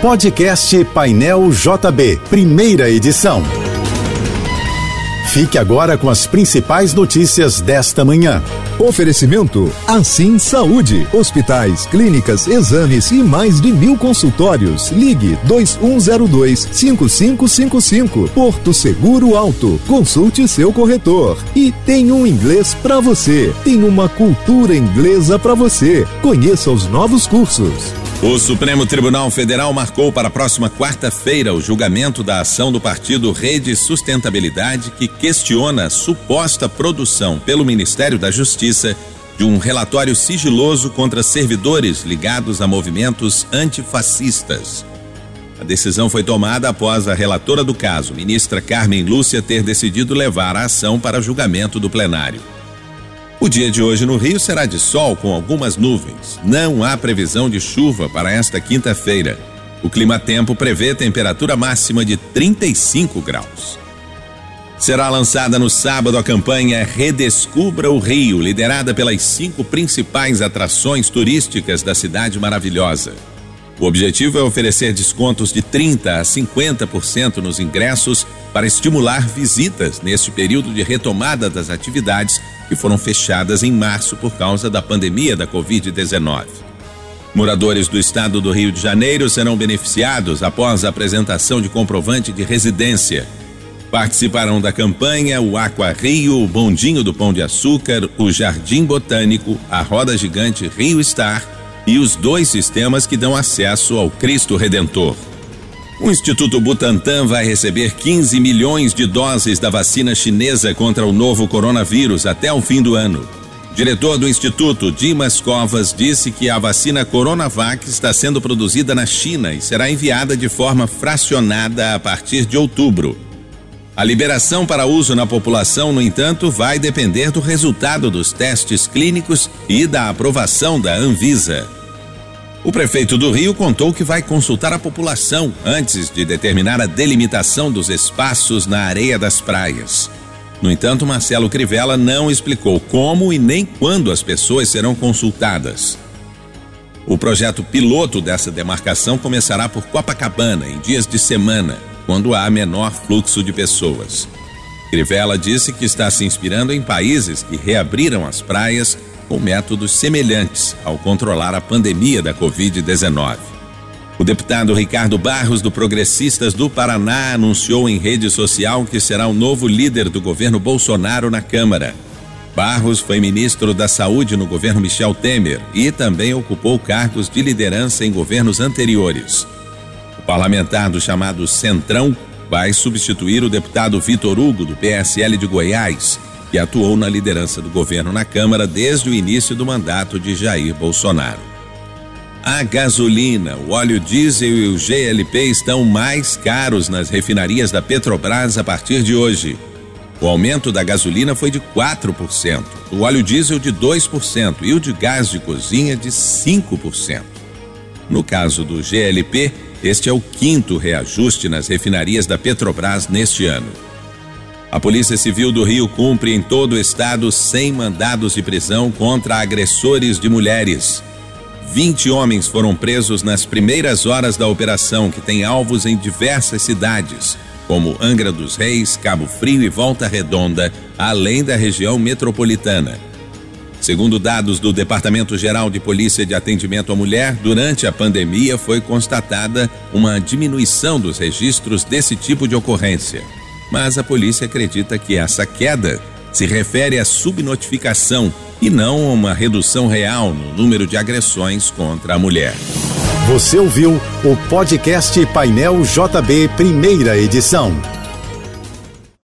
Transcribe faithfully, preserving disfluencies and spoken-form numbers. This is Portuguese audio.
Podcast Painel J B, primeira edição. Fique agora com as principais notícias desta manhã. Oferecimento Assim Saúde, hospitais, clínicas, exames e mais de mil consultórios. Ligue dois um zero dois, cinco cinco cinco cinco. Porto Seguro Alto, consulte seu corretor. E tem um inglês para você, tem uma cultura inglesa para você. Conheça os novos cursos. O Supremo Tribunal Federal marcou para a próxima quarta-feira o julgamento da ação do partido Rede Sustentabilidade, que questiona a suposta produção pelo Ministério da Justiça de um relatório sigiloso contra servidores ligados a movimentos antifascistas. A decisão foi tomada após a relatora do caso, ministra Carmen Lúcia, ter decidido levar a ação para julgamento do plenário. O dia de hoje no Rio será de sol com algumas nuvens. Não há previsão de chuva para esta quinta-feira. O clima-tempo prevê temperatura máxima de trinta e cinco graus. Será lançada no sábado a campanha Redescubra o Rio, liderada pelas cinco principais atrações turísticas da cidade maravilhosa. O objetivo é oferecer descontos de trinta a cinquenta por cento nos ingressos para estimular visitas neste período de retomada das atividades que foram fechadas em março por causa da pandemia da covid dezenove. Moradores do estado do Rio de Janeiro serão beneficiados após a apresentação de comprovante de residência. Participarão da campanha o Aqua Rio, o Bondinho do Pão de Açúcar, o Jardim Botânico, a Roda Gigante Rio Star e os dois sistemas que dão acesso ao Cristo Redentor. O Instituto Butantan vai receber quinze milhões de doses da vacina chinesa contra o novo coronavírus até o fim do ano. O diretor do Instituto, Dimas Covas, disse que a vacina Coronavac está sendo produzida na China e será enviada de forma fracionada a partir de outubro. A liberação para uso na população, no entanto, vai depender do resultado dos testes clínicos e da aprovação da Anvisa. O prefeito do Rio contou que vai consultar a população antes de determinar a delimitação dos espaços na areia das praias. No entanto, Marcelo Crivella não explicou como e nem quando as pessoas serão consultadas. O projeto piloto dessa demarcação começará por Copacabana, em dias de semana, quando há menor fluxo de pessoas. Crivella disse que está se inspirando em países que reabriram as praias com métodos semelhantes ao controlar a pandemia da covid dezenove. O deputado Ricardo Barros, do Progressistas do Paraná, anunciou em rede social que será o novo líder do governo Bolsonaro na Câmara. Barros foi ministro da Saúde no governo Michel Temer e também ocupou cargos de liderança em governos anteriores. O parlamentar do chamado Centrão vai substituir o deputado Vitor Hugo, do P S L de Goiás, que atuou na liderança do governo na Câmara desde o início do mandato de Jair Bolsonaro. A gasolina, o óleo diesel e o G L P estão mais caros nas refinarias da Petrobras a partir de hoje. O aumento da gasolina foi de quatro por cento, o óleo diesel de dois por cento e o de gás de cozinha de cinco por cento. No caso do G L P, este é o quinto reajuste nas refinarias da Petrobras neste ano. A Polícia Civil do Rio cumpre em todo o estado cem mandados de prisão contra agressores de mulheres. vinte homens foram presos nas primeiras horas da operação, que tem alvos em diversas cidades, como Angra dos Reis, Cabo Frio e Volta Redonda, além da região metropolitana. Segundo dados do Departamento Geral de Polícia de Atendimento à Mulher, durante a pandemia foi constatada uma diminuição dos registros desse tipo de ocorrência. Mas a polícia acredita que essa queda se refere à subnotificação e não a uma redução real no número de agressões contra a mulher. Você ouviu o podcast Painel J B, primeira edição.